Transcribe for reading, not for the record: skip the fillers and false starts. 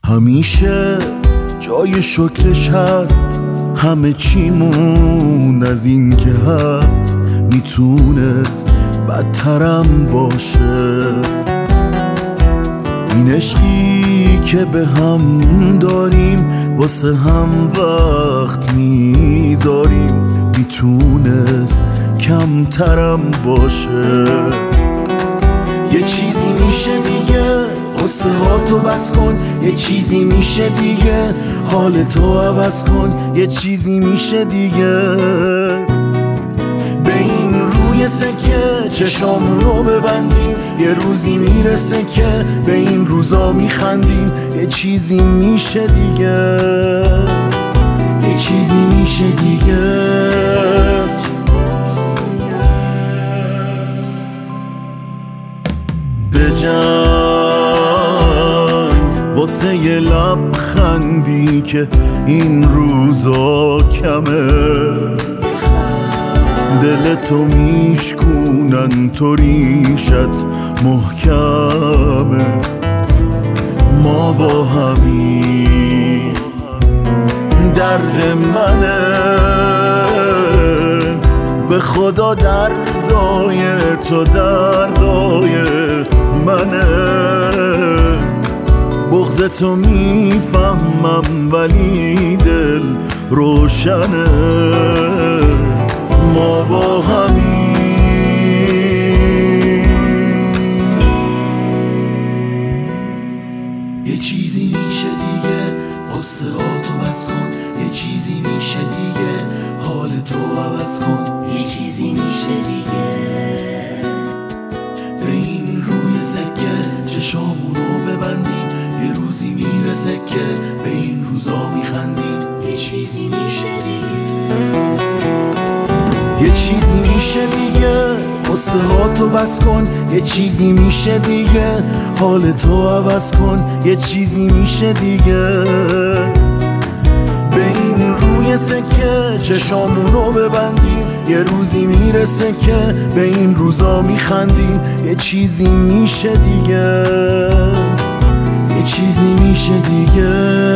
همیشه جای شکرش هست، همه چیمون از این که هست میتونست بدترم باشه. این عشقی که به هم داریم واسه هم وقت میذاریم میتونست کمترم باشه. یه چیزی میشه دیگه قصه ها تو بس کن، یه چیزی میشه دیگه حالتو عوض کن، یه چیزی میشه دیگه. به این روی سکه چشامونو ببندیم، یه روزی میرسه که به این روزا میخندیم. یه چیزی میشه دیگه، یه چیزی میشه دیگه. به جنگ واسه یه لبخندی که این روزا کمه، دلتو میشکونن تو ریشت محکمه. ما با همین درد منه، به خدا دردای تو دردای منه. بغض تو میفهمم ولی دل روشنه. ما با همین یه چیزی میشه دیگه قصه ها تو بس کن، یه چیزی میشه دیگه حالتو عوض کن، یه چیزی میشه دیگه. به این روی سکه چشامونو ببندیم، یه روزی میرسه که به این روزا میخندیم. یه چیزی میشه دیگه، یه چیزی میشه دیگه قصه ها تو بس کن، یه چیزی میشه دیگه حالتو عوض کن، یه چیزی میشه دیگه. به این روی سکه چشامونو ببندیم، یه روزی میرسه که به این روزا میخندیم. یه چیزی میشه دیگه، یه چیزی میشه دیگه.